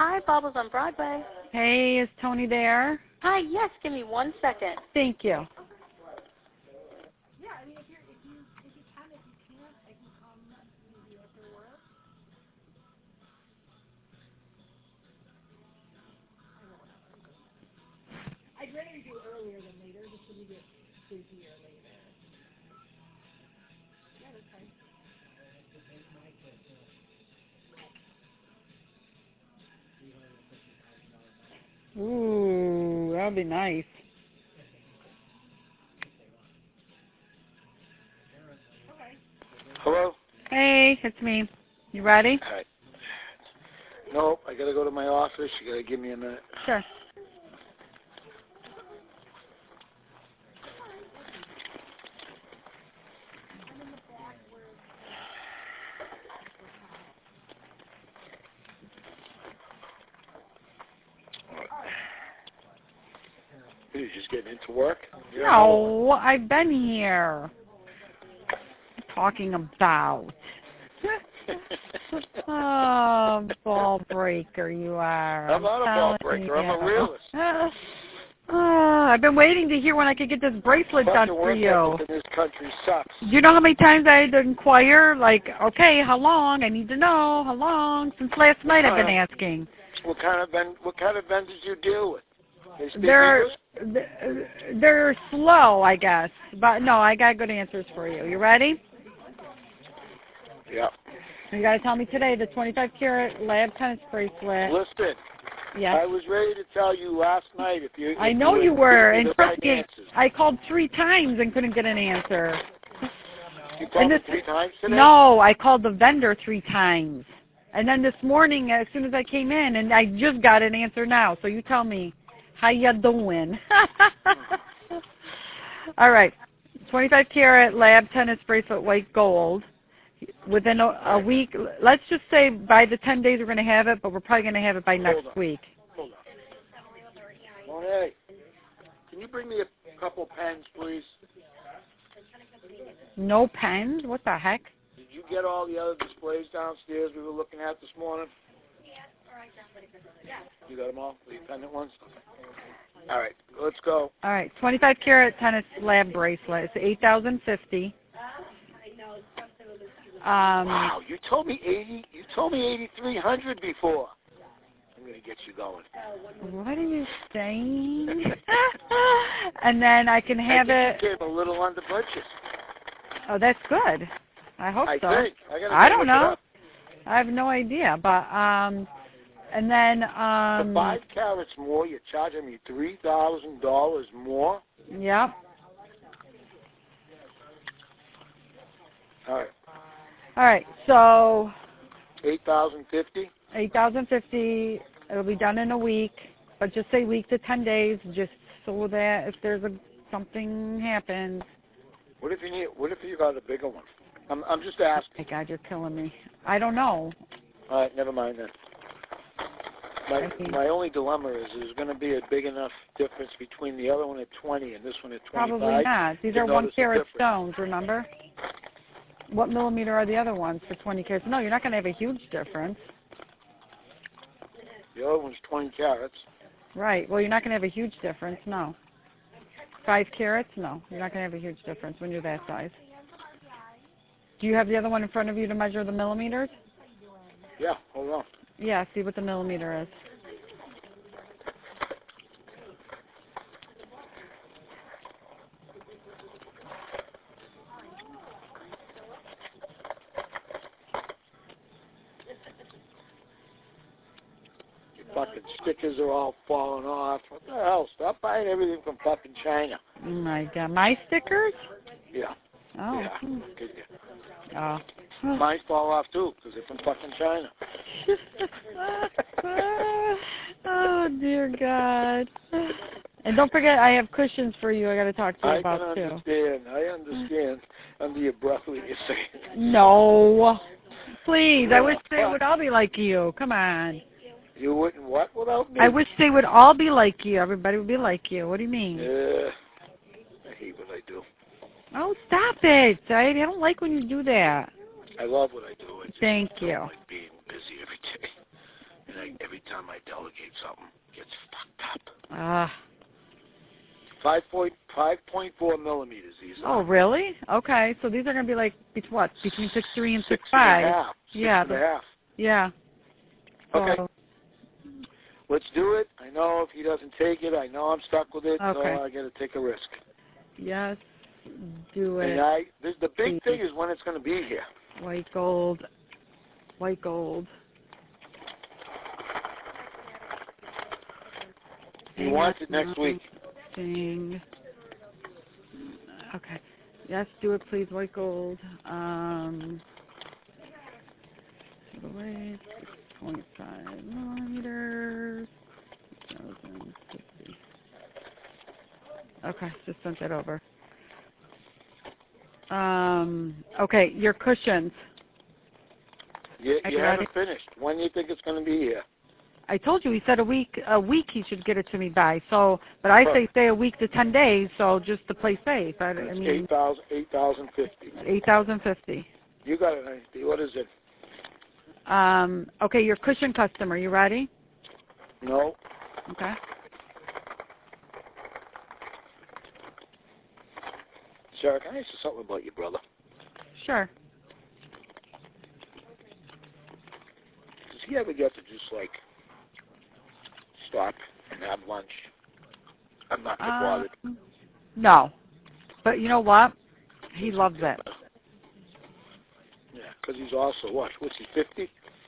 Hi, Bubbles on Broadway. Hey, is Tony there? Hi, yes, give me 1 second. Thank you. I'd rather do earlier than later, just so we get busier later. Yeah, that's fine. Ooh, that'd be nice. Hello? Hey, it's me. You ready? Hi. Nope, I gotta go to my office. You gotta give me a minute. Sure. You just getting into work? No, I've been here. Talking about. Oh, ball breaker you are. I'm not a ball breaker. I'm a realist. I've been waiting to hear when I could get this bracelet done for you. In this country sucks. Do you know how many times I had to inquire? Like, okay, how long? I need to know how long. Since last night I've been asking. What kind of vendors you deal with? They speak they're slow, I guess. But no, I got good answers for you. You ready? Yeah. You got to tell me today the 25 karat lab tennis bracelet. Listen. Yes. I was ready to tell you last night if you. I know you were, and trust me, I called 3 times and couldn't get an answer. You called me 3 times today? No, I called the vendor 3 times, and then this morning, as soon as I came in, and I just got an answer now. So you tell me, how you doing? All right, 25 karat lab tennis bracelet, white gold. Within a week, let's just say by the 10 days we're going to have it, but we're probably going to have it by next week. Hold on. Monet, can you bring me a couple pens, please? No pens? What the heck? Did you get all the other displays downstairs we were looking at this morning? You got them all? The pendant ones? All right, let's go. All right, 25 karat tennis lab bracelet. It's $8,050. Wow, you told me 8,300 before. I'm gonna get you going. What are you saying? And then I can have it. You came a little under budget. Oh, that's good. I hope so. Think. I don't know. I have no idea, but and then for 5 carats more, you're charging me $3,000 more. Yep. All right. All right, so $8,050. $8,050. It'll be done in a week, but just say week to 10 days, just so that if there's something happens. What if you got a bigger one? I'm just asking. Oh my God, you're killing me. I don't know. All right, never mind then. My only dilemma is there's going to be a big enough difference between the other one at 20 and this one at 25. Probably not. These are 1 carat stones, remember? What millimeter are the other ones for 20 carats? No, you're not going to have a huge difference. The other one's 20 carats. Right. Well, you're not going to have a huge difference, no. 5 carats? No. You're not going to have a huge difference when you're that size. Do you have the other one in front of you to measure the millimeters? Yeah, hold on. Yeah, see what the millimeter is. Fucking stickers are all falling off. What the hell? Stop buying everything from fucking China. Oh my God, my stickers? Yeah. Oh. Yeah. Oh. Mine fall off too because they're from fucking China. Oh dear God. And don't forget, I have cushions for you. I got to talk to you about too. I understand. Under your breath, what you're saying. No. Please, I wish they would all be like you. Come on. You wouldn't what without me? I wish they would all be like you. Everybody would be like you. What do you mean? I hate what I do. Oh, stop it. I don't like when you do that. I love what I do. Thank you. I don't like being busy every day. And every time I delegate something, it gets fucked up. Ah. 5.4 millimeters, these are. Oh, really? Okay. So these are going to be like, what, between 6'3" and 6'5"? 6.5. Yeah. 6.5. Yeah. Okay. So, let's do it. I know if he doesn't take it, I know I'm stuck with it, okay. so I got to take a risk. yes, do it. And the big thing is when it's going to be here. White gold. White gold. He wants it next week. Thing. Okay. Yes, do it, please. White gold. Away, 6.5 millimeters. 1,050. Okay, just sent that over. Okay, your cushions. You haven't finished. When do you think it's going to be here? I told you, he said a week he should get it to me by. So, but I say a week to 10 days, so just to play safe. I mean, 8,050. 8,050. You got it. What is it? Okay, your cushion customer, you ready? No. Okay. Sarah, can I ask you something about your brother? Sure. Does he ever get to just like stop and have lunch? I'm not too bothered. No. But you know what? He loves it. Yeah, because he's also, what's he, 50?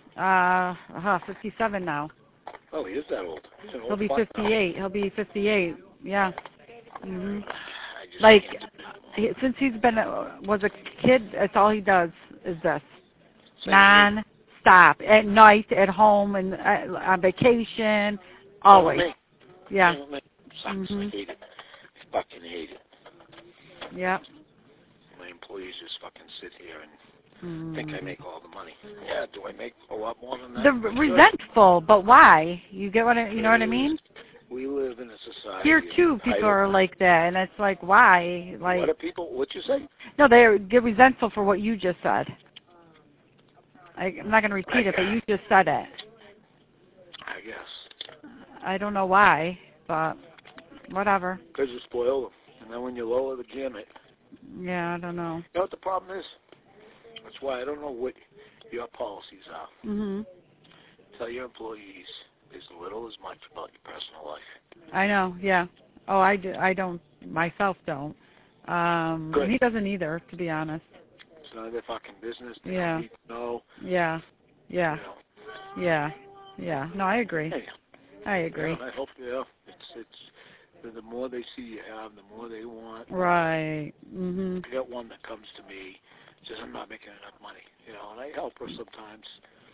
57 now. Oh, he is that old. He's an old He'll be fuck 58. now. He'll be 58. Yeah. Mhm. I just Like, can't. since he's was a kid, that's all he does is this. Same Non-stop. At night, at home, and on vacation, always. Same with me. Yeah. Same with me. Sucks. Mhm. I hate it. I fucking hate it. Yeah. My employees just fucking sit here and think I make all the money. Yeah, do I make a lot more than that? They're resentful, but why? You get what you know what I mean? We live in a society. Here too, people are like that, and it's like, why? Like, what are people? What you say? No, they're resentful for what you just said. I'm not going to repeat it, but you just said it. I guess. I don't know why, but whatever. Because you spoil them, and then when you lower the gamut. Yeah, I don't know. You know what the problem is? That's why I don't know what your policies are. Mhm. Tell your employees as little as much about your personal life. I know. Yeah. Oh, I do. I don't. Myself don't. Good. And he doesn't either, to be honest. It's none of their fucking business. They Yeah. don't need to know. Yeah. Yeah. You know. Yeah. Yeah. No, I agree. Hey, I agree. I hope it's the more they see you have, the more they want. Right. Mhm. I got one that comes to me, says I'm not making enough money, and I help her sometimes,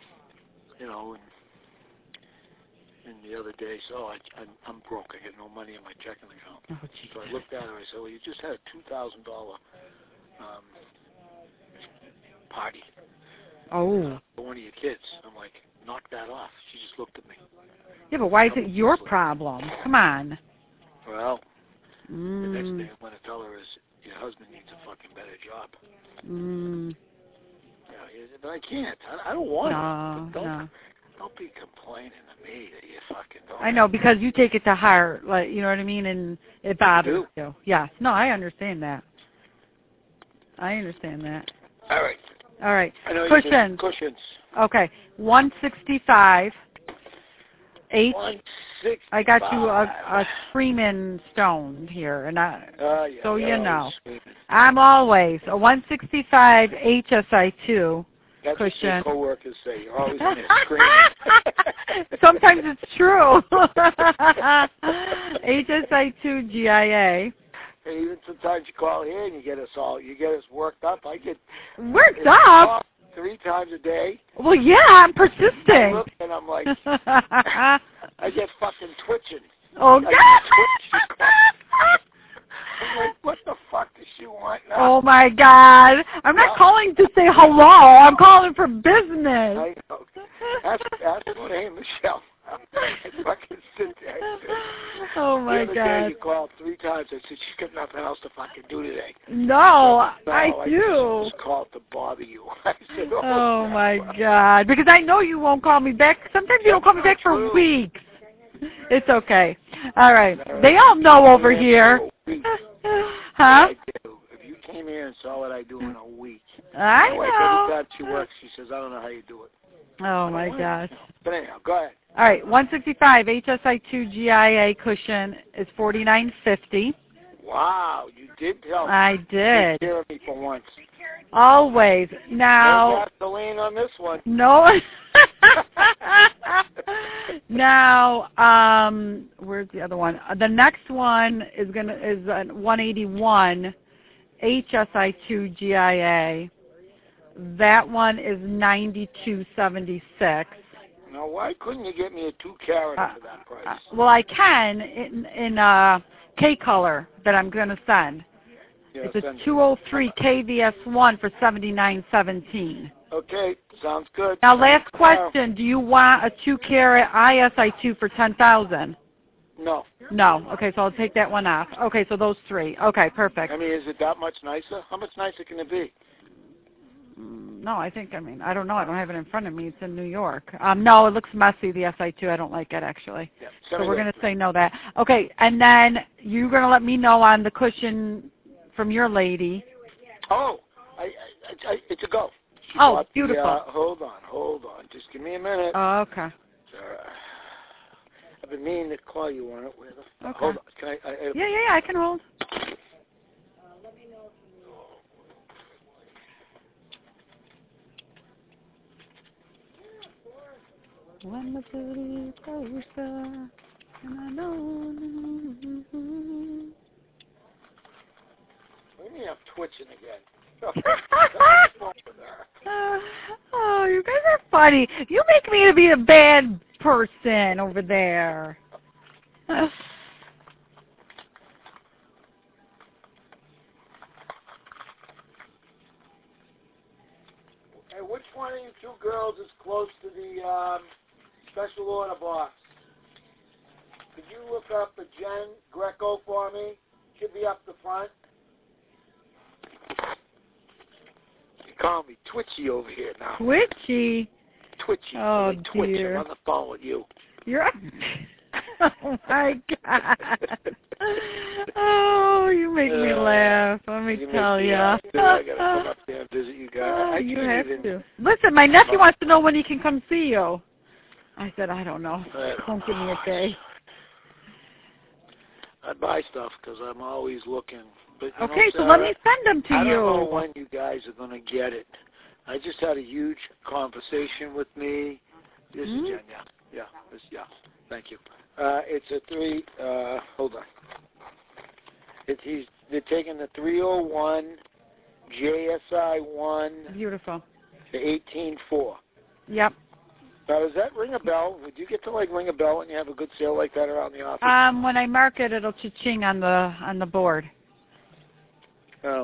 and the other day, I'm broke. I get no money in my checking account. Oh, geez. So I looked at her. I said, well, you just had a $2,000 party. Oh. For one of your kids. I'm like, knock that off. She just looked at me. Yeah, but why is it your problem? Come on. Well, the next thing I'm going to tell her is your husband needs a fucking better job. But I can't. I don't want it. But don't be complaining to me that you fucking don't. I know, because you take it to heart, like, you know what I mean, and it bothers you. Yes. No, I understand that. All right. All right. I know Cushions. Cushions. Okay. 165. 8. 165. I got you a screaming stone here, and so you know. I'm always a 165 HSI2 That's cushion. what your coworkers say. You're always in there screaming. Sometimes it's true. HSI2 GIA. And even sometimes you call here and you get us worked up. I get worked up 3 times a day. Well, yeah, I'm persisting. I look and I'm like, I get fucking twitching. Oh, God. I'm like, what the fuck does she want now? Oh, my God. I'm not calling to say hello. I'm calling for business. I know. Ask her name, Michelle. I fucking sit there. Oh, my the other God. day you called 3 times. I said, she's got nothing else to fucking do today. No, I do. just called to bother you. I said, Oh, my God. Because I know you won't call me back. Sometimes you don't call me back for weeks. It's okay. All right. They all know over here. Huh? I do. If you came here and saw what I do in a week. I know. Like every time she works, she says, I don't know how you do it. Oh, my gosh. But anyhow, go ahead. All right, 165 HSI2 GIA cushion is $49.50. Wow, you did tell me. I did. Take care of me for once. Always. Now. No gasoline on this one. No. Now, where's the other one? The next one is 181 HSI2 GIA. That one is $92.76. Now, why couldn't you get me a 2-carat for that price? Well, I can in K color that I'm going to send. Yeah, it's a 203 KVS1 for $79.17. Okay, sounds good. Now, last question: do you want a 2-carat ISI2 for $10,000? No. No. Okay, so I'll take that one off. Okay, so those 3. Okay, perfect. I mean, is it that much nicer? How much nicer can it be? No, I don't know. I don't have it in front of me. It's in New York. No, it looks messy, the SI2. I don't like it, actually. Yeah, so we're going to say no that. Okay, and then you're going to let me know on the cushion from your lady. Oh, it's a go. Oh, beautiful. Hold on. Just give me a minute. Oh, okay. I've been meaning to call you on it. Okay. Hold on. Can I Yeah, I can hold. When the city goes and I know. We may have twitching again. Oh, you guys are funny. You make me to be a bad person over there. Hey, which one of you 2 girls is close to the special order box? Could you look up a Jen Greco for me? Should be up the front. You call me Twitchy over here now. Twitchy? Twitchy. Oh, like Twitch. dear. I'm on the phone with you. You're... Oh, my God. Oh, you make me laugh. Let me tell you. I got to come up there and visit you guys. Oh, you have to. Listen, my nephew wants to know when he can come see you. I said, I don't know. Don't give me a day. I buy stuff because I'm always looking. But, okay, so let me send them to you. I don't know when you guys are going to get it. I just had a huge conversation with me. This is Jen, yeah. Thank you. It's a 3, hold on. They're taking the 301 JSI1. Beautiful. The 18.4. Yep. Now, does that ring a bell? Would you get to, ring a bell when you have a good sale like that around the office? When I mark it, it'll cha-ching on the board. Oh.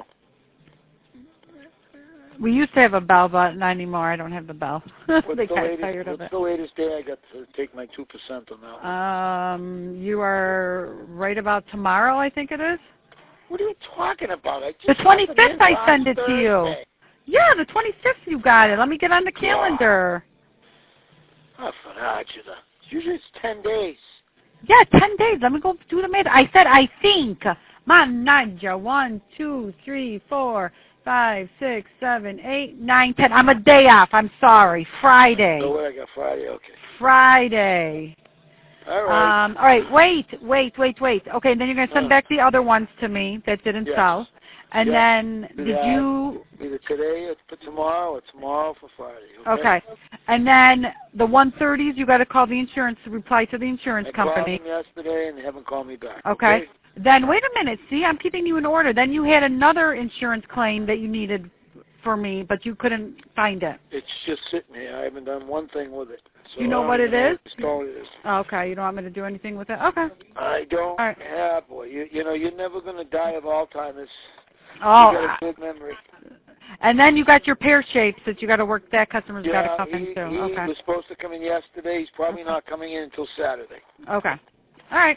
We used to have a bell, but not anymore. I don't have the bell. They got tired of it. What's the latest day I got to take my 2% on that one? You are right about tomorrow, I think it is. What are you talking about? The 25th I send it to you. Yeah, the 25th you got it. Let me get on the calendar. Oh, usually it's 10 days. Yeah, 10 days. Let me go do the math. I said I think. Mananja, 1, 2, 3, 4, 5, 6, 7, 8, 9, 10. I'm a day off. I'm sorry. Friday. Oh, what I got Friday? Okay. Friday. All right. All right. Wait. Okay, then you're going to send back the other ones to me that didn't sell. And then did you... Either today or for tomorrow or tomorrow for Friday. Okay. And then the 130s, you got to call the insurance, reply to the insurance company. I called them yesterday and they haven't called me back. Okay. Then wait a minute. See, I'm keeping you in order. Then you had another insurance claim that you needed for me, but you couldn't find it. It's just sitting here. I haven't done one thing with it. So you know what it is? What it is. Okay. You don't want me to do anything with it? Okay. I don't. Right. Yeah, boy. You know, you're never going to die of Alzheimer's. Oh. You got a good memory. And then you got your pear shapes that you got to work. That customer's got to come in too. He okay. was supposed to come in yesterday. He's probably not coming in until Saturday. Okay. All right.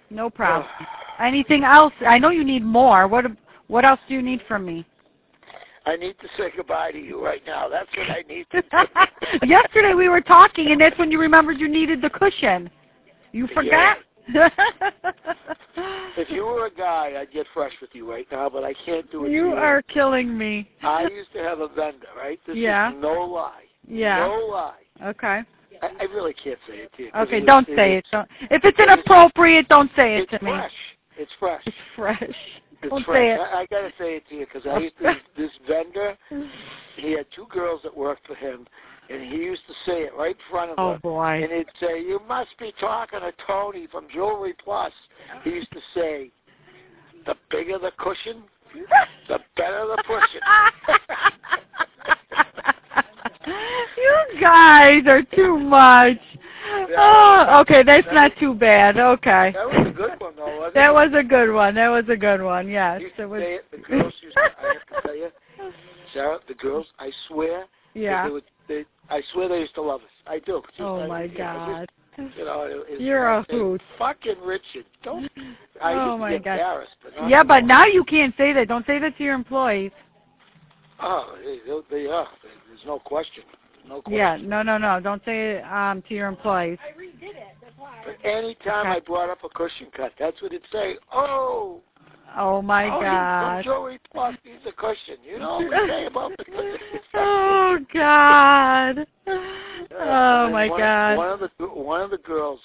No problem. Anything else? I know you need more. What else do you need from me? I need to say goodbye to you right now. That's what I need to do. Yesterday we were talking, and that's when you remembered you needed the cushion. You forgot? Yeah. If you were a guy, I'd get fresh with you right now, but I can't do it. You are killing me. I used to have a vendor, right? This is no lie. Yeah. No lie. Okay. I really can't say it to you. Okay, don't say it. If it's inappropriate, don't say it to me. It's fresh. It's fresh. It's don't fresh. say it. I got to say it to you because I used to, this vendor, he had 2 girls that worked for him, and he used to say it right in front of them. Oh, boy. And he'd say, "You must be talking to Tony from Jewelry Plus." He used to say, "The bigger the cushion, the better the pushing." You guys are too much. Oh, okay, that's not too bad. Okay. That was a good one, though, wasn't it? That was a good one. That was a good one, yes. You used to say it, the girls used to, I have to tell you, Sarah, the girls, I swear, yeah. I swear they used to love us. I do. Oh, my God. You know, you're a hoot. Fucking Richard. Don't. Oh, used to my get God. embarrassed. But yeah, but now you can't say that. Don't say that to your employees. Oh, they are. There's no question. No question. Yeah, no. Don't say it to your employees. I redid it. That's why. But any time I brought up a cushion cut, that's what it'd say. Oh, my God. From Jewelry Plus needs a cushion. You know what we say about the cushion. Oh, God. Oh, my God. One of the girls,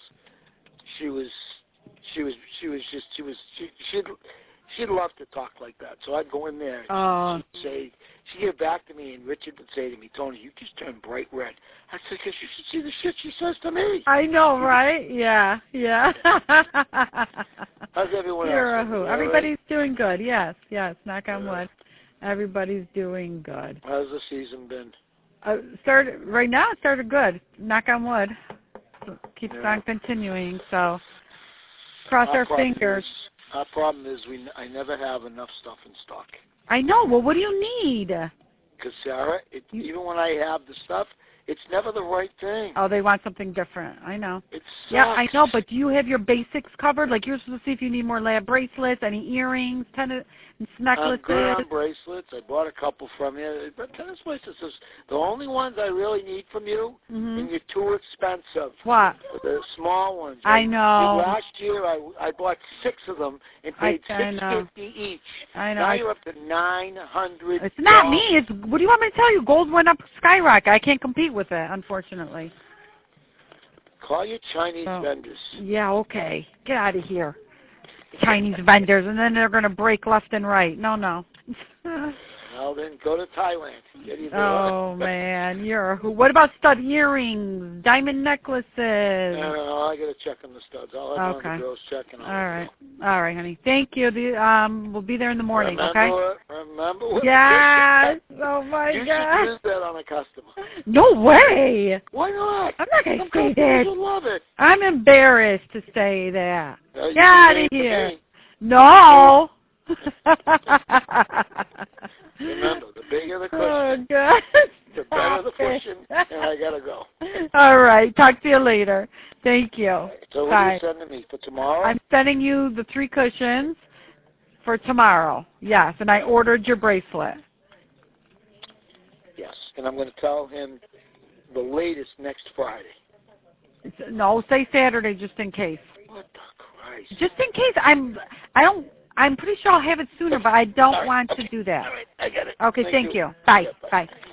she'd love to talk like that. So I'd go in there and she'd get back to me, and Richard would say to me, "Tony, you just turned bright red." I said, "Because you should see the shit she says to me." I know, right? Yeah. How's everyone else? You're a hoot. Right? Everybody's doing good. Yes. Knock on wood. Everybody's doing good. How's the season been? Right now, it started good. Knock on wood. Keeps on continuing. So, cross our fingers. Our problem is I never have enough stuff in stock. I know. Well, what do you need? Because, Sarah, even when I have the stuff, it's never the right thing. Oh, they want something different. I know. It sucks. Yeah, I know, but do you have your basics covered? Like, you're supposed to see if you need more lab bracelets, any earrings, tennis necklaces. I'm good on bracelets. I bought a couple from you. But tennis bracelets is the only ones I really need from you, and you're too expensive. What? The small ones. I know. Last year, I bought 6 of them and paid $650 each. I know. Now you're up to $900. It's not me. What do you want me to tell you? Gold went up skyrocket. I can't compete with it, unfortunately. Call your Chinese vendors. Yeah, okay. Get out of here. Chinese vendors, and then they're going to break left and right. No. Well, then go to Thailand. Oh, man. What about stud earrings, diamond necklaces? No, I got to check on the studs. I'll have one of the girls checking on All right, honey. Thank you. We'll be there in the morning, Remember what yes. Oh, my God. You should use that on a customer. No way. Why not? I'm not going to say that. that. Love it. I'm embarrassed to say that. Get out of here. No. Remember, the bigger the cushion, oh, God. the better the pushing, and I got to go. All right. Talk to you later. Thank you. So what are you sending me for tomorrow? I'm sending you the 3 cushions for tomorrow. Yes, and I ordered your bracelet. Yes, and I'm going to tell him the latest next Friday. No, say Saturday just in case. What the Christ? Just in case. I'm pretty sure I'll have it sooner, but I don't want to do that. All right, I get it. Okay, thank you. Bye. Bye.